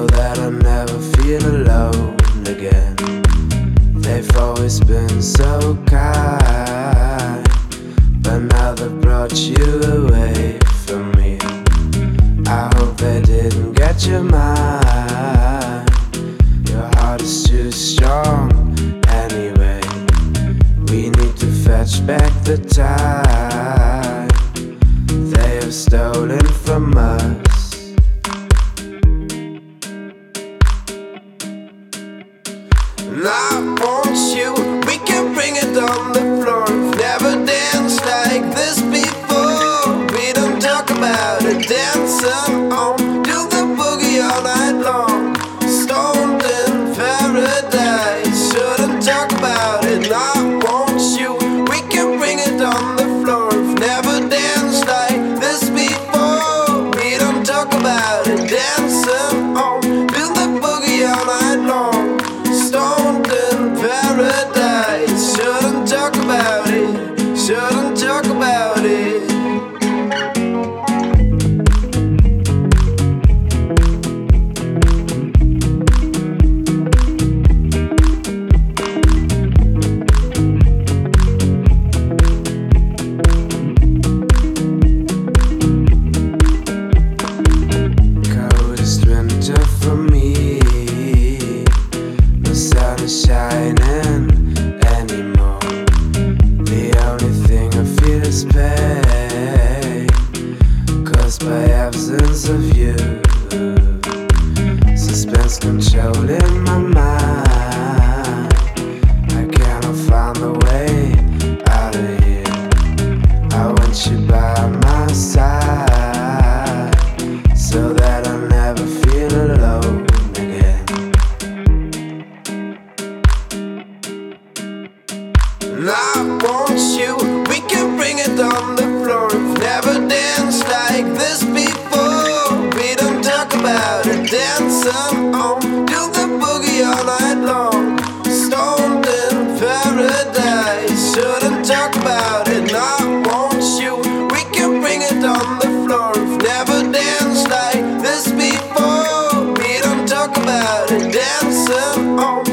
so that I never feel alone again. They've always been so kind, but now they've brought you away from me. I hope they didn't get your mind. Your heart is too strong anyway. We need to fetch back the time they have stolen from us. And I want you, we can bring it on the floor. We've never danced like this before. We don't talk about it, dancing on, do the boogie all night long. Stoned in paradise, shouldn't talk about it. And I want you, we can bring it on the floor. We've never danced like this before. We don't talk about it, dancing on, do the boogie all night long. Stoned in paradise, shouldn't talk about it, shouldn't talk about it. Coldest winter for me, the sun is shining anymore. The only thing I feel is pain, caused by absence of you. Suspense controlling my mind. I cannot find the way out of here. I want you by my side, so that I never feel alone again. And I want you, we can bring it on the floor. We've never danced like this before. We don't talk about it, dancing on, do the boogie all night long. Stoned in paradise, shouldn't talk about it. And I want you, we can bring it on the floor. We've never danced like this before. We don't talk about it, dancing on,